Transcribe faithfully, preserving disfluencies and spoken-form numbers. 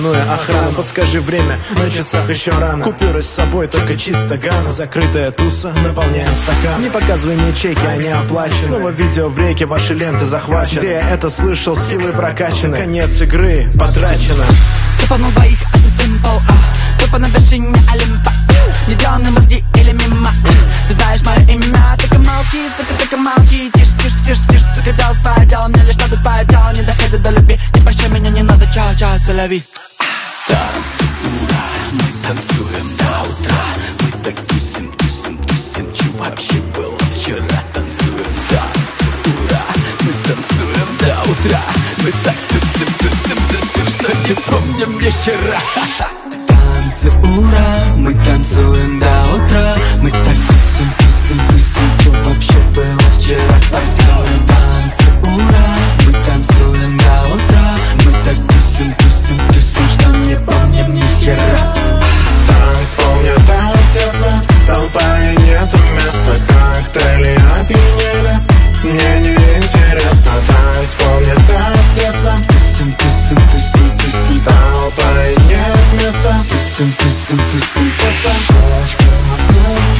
минуя охрану. Подскажи время, на часах еще рано. Купюры с собой, только чисто гана. Закрытая туса, наполняет стакан. Не показывай мне чеки, они оплачены. Снова видео в реке, ваши ленты захвачены. Где я это слышал, скиллы прокачаны. Конец игры потрачено. Тупанул двоих, а ты симпл, а тупо на вершине Олимпа. Недёмные мозги или мимо. Ты знаешь мое имя, только молчи, сука, только молчи. Тишь, тишь, тишь, тишь, сука, делай свое дело. Мне лишь надо твое тело, не доходит до любви. Не прощай меня, не надо, чао, чао, солови. Танцы, ура, мы танцуем до утра. Мы так тусим, тусим, тусим, чё вообще было вчера? Танцуем, танцы, ура, мы танцуем до утра. Мы так тусим, тусим, тусим, что не помним ни хера. Танцы, ура, мы танцуем до утра. Мы так тусим, тусим, тусим, чё вообще было вчера? Танцуем, танцы, ура, мы танцуем до утра. Мы так тусим, тусим, тусим, что не помним ни хера. Танцпол мне так тесно, толпа и нету места. Коктейли опьянели, мне не интересно. Танцпол мне так тесно, Тусим, тусим, тусим, тусим, толпа и нет места. тусим, тусим, тусим, Танцпол.